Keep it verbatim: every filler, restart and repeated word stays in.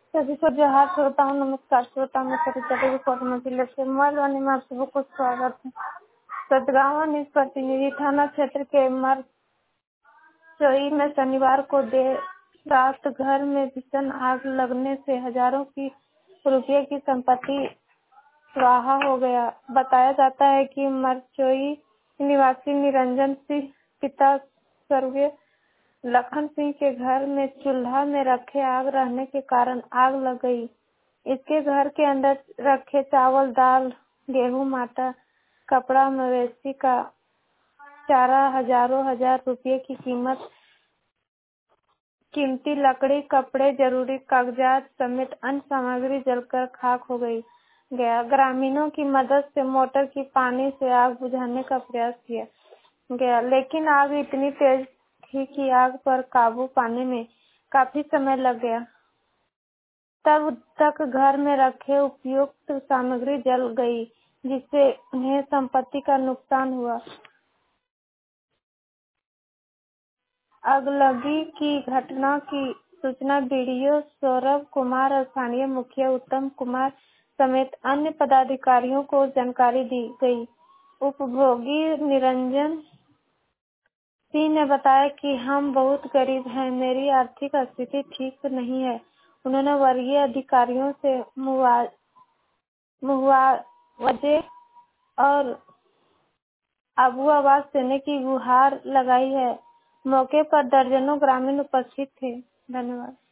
सभी को जोहार श्रोताओं, नमस्कार श्रोताओं में सरिता रिपोर्ट में जिले से मोबाइल वाणी में आप सबको कुछ स्वागत है। सतगांव निज प्रतिनिधि थाना क्षेत्र के मरचोई में शनिवार को देर रात घर में भीषण आग लगने से हजारों की रुपये की संपत्ति स्वाहा हो गया। बताया जाता है कि मरचोई निवासी निरंजन सिंह पिता स्वर्गीय लखन सिंह के घर में चूल्हा में रखे आग रहने के कारण आग लग गई। इसके घर के अंदर रखे चावल, दाल, गेहूं, आटा, कपड़ा, मवेशी का चारा, हजारों हजार रुपये की कीमत कीमती लकड़ी, कपड़े, जरूरी कागजात समेत अन्य सामग्री जलकर खाक हो गई गया। ग्रामीणों की मदद से मोटर की पानी से आग बुझाने का प्रयास किया गया, लेकिन आग इतनी तेज थी कि आग पर काबू पाने में काफी समय लग गया। तब तक घर में रखे उपयुक्त सामग्री जल गई, जिससे उन्हें संपत्ति का नुकसान हुआ। अगलगी की घटना की सूचना बीडीओ सौरभ कुमार और स्थानीय मुखिया उत्तम कुमार समेत अन्य पदाधिकारियों को जानकारी दी गई। उपभोगी निरंजन सिंह ने बताया कि हम बहुत गरीब हैं, मेरी आर्थिक स्थिति ठीक नहीं है। उन्होंने वर्गीय अधिकारियों से मुआवजे और आबू आवाज देने की गुहार लगाई है। मौके पर दर्जनों ग्रामीण उपस्थित थे। धन्यवाद।